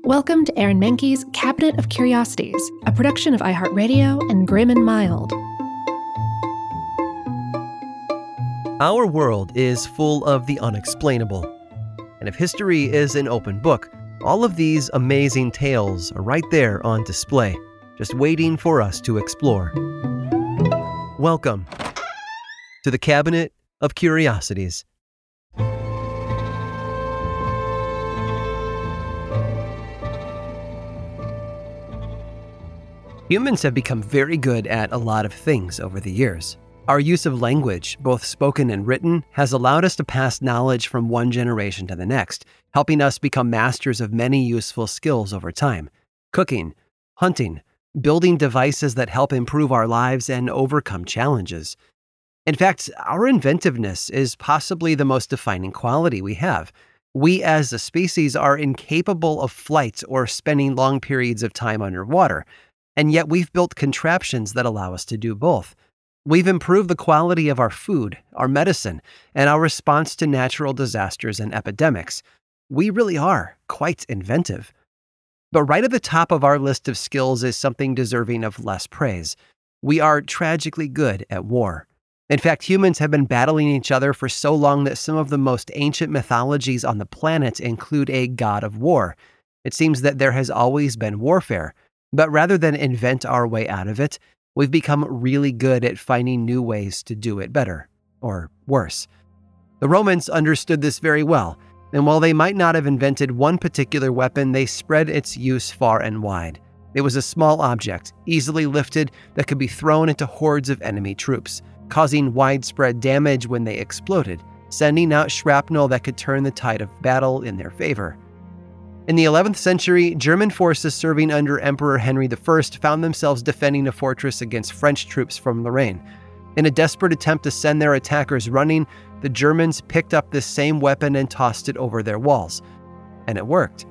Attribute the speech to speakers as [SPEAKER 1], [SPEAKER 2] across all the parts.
[SPEAKER 1] Welcome to Aaron Mahnke's Cabinet of Curiosities, a production of iHeartRadio and Grim and Mild.
[SPEAKER 2] Our world is full of the unexplainable. And if history is an open book, all of these amazing tales are right there on display, just waiting for us to explore. Welcome to the Cabinet of Curiosities. Humans have become very good at a lot of things over the years. Our use of language, both spoken and written, has allowed us to pass knowledge from one generation to the next, helping us become masters of many useful skills over time. Cooking, hunting, building devices that help improve our lives and overcome challenges. In fact, our inventiveness is possibly the most defining quality we have. We as a species are incapable of flight or spending long periods of time underwater. And yet we've built contraptions that allow us to do both. We've improved the quality of our food, our medicine, and our response to natural disasters and epidemics. We really are quite inventive. But right at the top of our list of skills is something deserving of less praise. We are tragically good at war. In fact, humans have been battling each other for so long that some of the most ancient mythologies on the planet include a god of war. It seems that there has always been warfare. But rather than invent our way out of it, we've become really good at finding new ways to do it better, or worse. The Romans understood this very well, and while they might not have invented one particular weapon, they spread its use far and wide. It was a small object, easily lifted, that could be thrown into hordes of enemy troops, causing widespread damage when they exploded, sending out shrapnel that could turn the tide of battle in their favor. In the 11th century, German forces serving under Emperor Henry I found themselves defending a fortress against French troops from Lorraine. In a desperate attempt to send their attackers running, the Germans picked up this same weapon and tossed it over their walls. And it worked.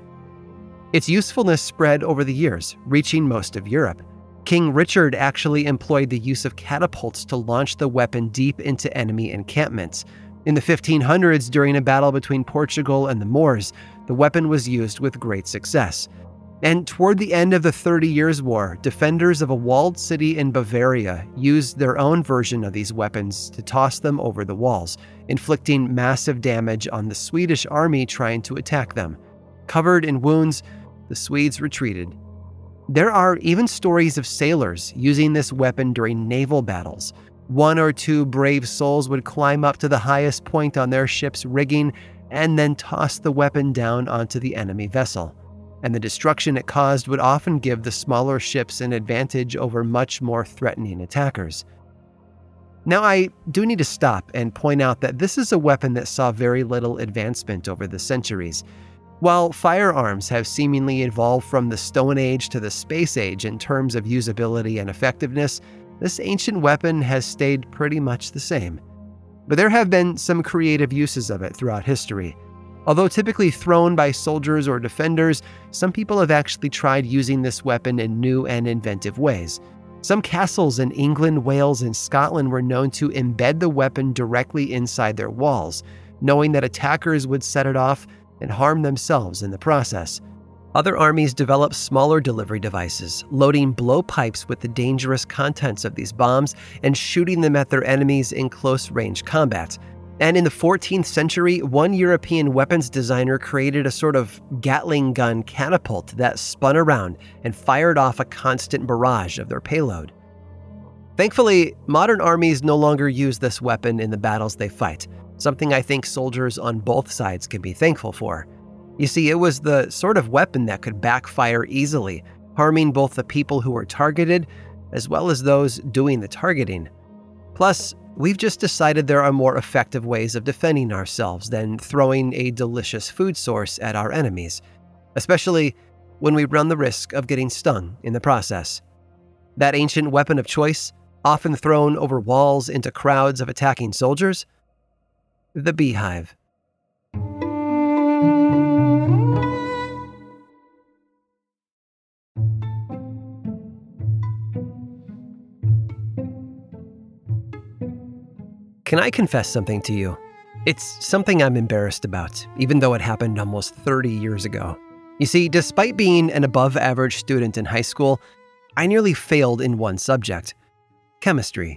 [SPEAKER 2] Its usefulness spread over the years, reaching most of Europe. King Richard actually employed the use of catapults to launch the weapon deep into enemy encampments. In the 1500s, during a battle between Portugal and the Moors, the weapon was used with great success. And toward the end of the 30 Years' War, defenders of a walled city in Bavaria used their own version of these weapons to toss them over the walls, inflicting massive damage on the Swedish army trying to attack them. Covered in wounds, the Swedes retreated. There are even stories of sailors using this weapon during naval battles. One or two brave souls would climb up to the highest point on their ship's rigging and then toss the weapon down onto the enemy vessel. And the destruction it caused would often give the smaller ships an advantage over much more threatening attackers. Now, I do need to stop and point out that this is a weapon that saw very little advancement over the centuries. While firearms have seemingly evolved from the Stone Age to the Space Age in terms of usability and effectiveness, this ancient weapon has stayed pretty much the same. But there have been some creative uses of it throughout history. Although typically thrown by soldiers or defenders, some people have actually tried using this weapon in new and inventive ways. Some castles in England, Wales, and Scotland were known to embed the weapon directly inside their walls, knowing that attackers would set it off and harm themselves in the process. Other armies developed smaller delivery devices, loading blowpipes with the dangerous contents of these bombs and shooting them at their enemies in close-range combat. And in the 14th century, one European weapons designer created a sort of Gatling gun catapult that spun around and fired off a constant barrage of their payload. Thankfully, modern armies no longer use this weapon in the battles they fight, something I think soldiers on both sides can be thankful for. You see, it was the sort of weapon that could backfire easily, harming both the people who were targeted as well as those doing the targeting. Plus, we've just decided there are more effective ways of defending ourselves than throwing a delicious food source at our enemies, especially when we run the risk of getting stung in the process. That ancient weapon of choice, often thrown over walls into crowds of attacking soldiers? The beehive. Can I confess something to you? It's something I'm embarrassed about, even though it happened almost 30 years ago. You see, despite being an above-average student in high school, I nearly failed in one subject: chemistry.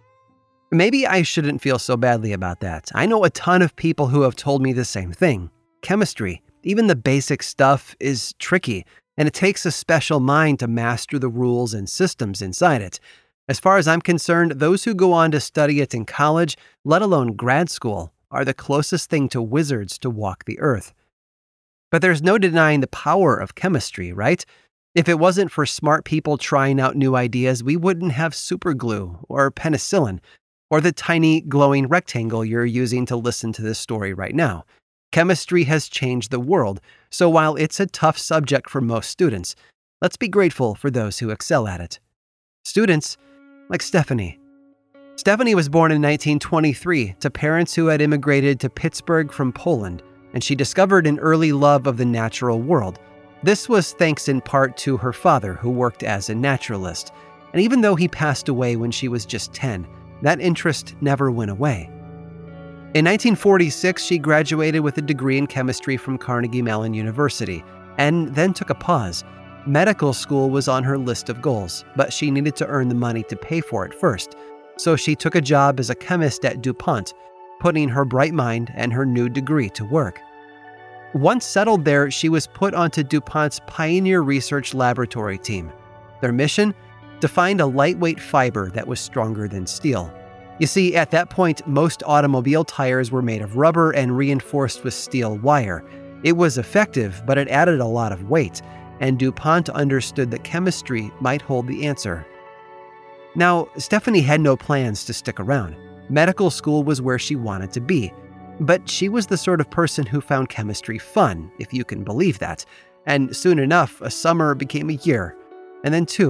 [SPEAKER 2] Maybe I shouldn't feel so badly about that. I know a ton of people who have told me the same thing. Chemistry, even the basic stuff, is tricky, and it takes a special mind to master the rules and systems inside it. As far as I'm concerned, those who go on to study it in college, let alone grad school, are the closest thing to wizards to walk the earth. But there's no denying the power of chemistry, right? If it wasn't for smart people trying out new ideas, we wouldn't have superglue or penicillin or the tiny glowing rectangle you're using to listen to this story right now. Chemistry has changed the world, so while it's a tough subject for most students, let's be grateful for those who excel at it. Students like Stephanie. Stephanie was born in 1923 to parents who had immigrated to Pittsburgh from Poland, and she discovered an early love of the natural world. This was thanks in part to her father, who worked as a naturalist, and even though he passed away when she was just 10, that interest never went away. In 1946, she graduated with a degree in chemistry from Carnegie Mellon University, and then took a pause. Medical school was on her list of goals, but she needed to earn the money to pay for it first. So she took a job as a chemist at DuPont, putting her bright mind and her new degree to work. Once settled there, she was put onto DuPont's Pioneer Research Laboratory team. Their mission? To find a lightweight fiber that was stronger than steel. You see, at that point, most automobile tires were made of rubber and reinforced with steel wire. It was effective, but it added a lot of weight, and DuPont understood that chemistry might hold the answer. Now, Stephanie had no plans to stick around. Medical school was where she wanted to be. But she was the sort of person who found chemistry fun, if you can believe that. And soon enough, a summer became a year, and then 2.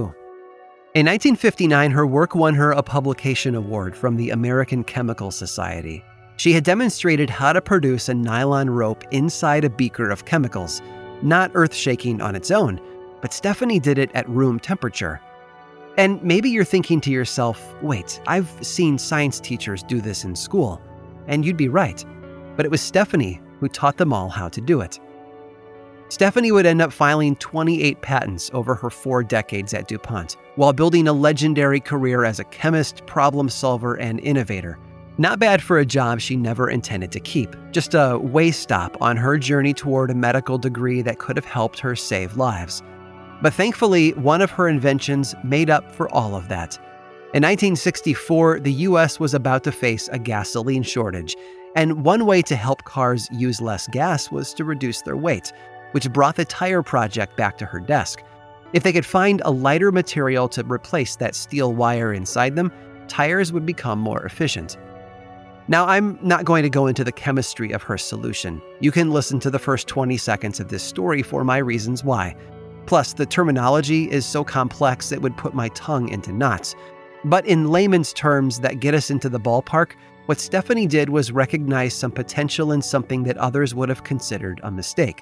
[SPEAKER 2] In 1959, her work won her a publication award from the American Chemical Society. She had demonstrated how to produce a nylon rope inside a beaker of chemicals. Not earth-shaking on its own, but Stephanie did it at room temperature. And maybe you're thinking to yourself, wait, I've seen science teachers do this in school. And you'd be right. But it was Stephanie who taught them all how to do it. Stephanie would end up filing 28 patents over her 4 decades at DuPont, while building a legendary career as a chemist, problem solver, and innovator. Not bad for a job she never intended to keep, just a way stop on her journey toward a medical degree that could have helped her save lives. But thankfully, one of her inventions made up for all of that. In 1964, the US was about to face a gasoline shortage, and one way to help cars use less gas was to reduce their weight, which brought the tire project back to her desk. If they could find a lighter material to replace that steel wire inside them, tires would become more efficient. Now, I'm not going to go into the chemistry of her solution. You can listen to the first 20 seconds of this story for my reasons why. Plus, the terminology is so complex it would put my tongue into knots. But in layman's terms that get us into the ballpark, what Stephanie did was recognize some potential in something that others would have considered a mistake.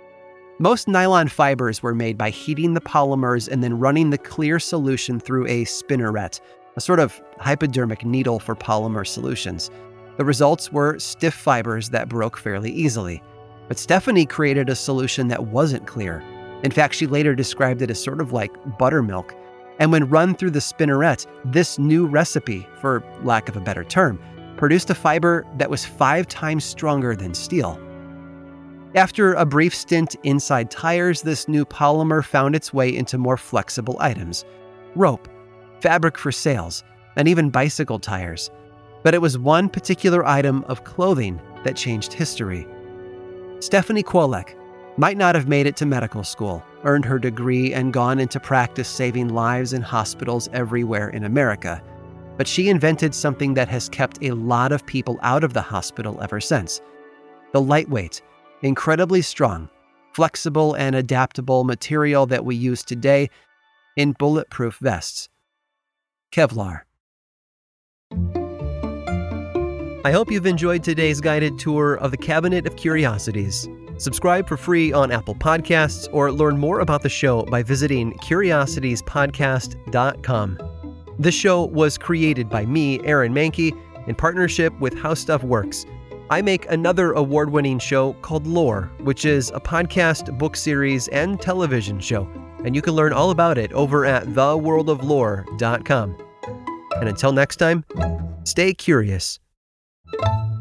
[SPEAKER 2] Most nylon fibers were made by heating the polymers and then running the clear solution through a spinneret, a sort of hypodermic needle for polymer solutions. The results were stiff fibers that broke fairly easily. But Stephanie created a solution that wasn't clear. In fact, she later described it as sort of like buttermilk. And when run through the spinneret, this new recipe, for lack of a better term, produced a fiber that was 5 times stronger than steel. After a brief stint inside tires, this new polymer found its way into more flexible items: rope, fabric for sails, and even bicycle tires. But it was one particular item of clothing that changed history. Stephanie Kwolek might not have made it to medical school, earned her degree, and gone into practice saving lives in hospitals everywhere in America. But she invented something that has kept a lot of people out of the hospital ever since: the lightweight, incredibly strong, flexible, and adaptable material that we use today in bulletproof vests: Kevlar. I hope you've enjoyed today's guided tour of the Cabinet of Curiosities. Subscribe for free on Apple Podcasts or learn more about the show by visiting curiositiespodcast.com. This show was created by me, Aaron Mahnke, in partnership with How Stuff Works. I make another award-winning show called Lore, which is a podcast, book series, and television show, and you can learn all about it over at theworldoflore.com. And until next time, stay curious.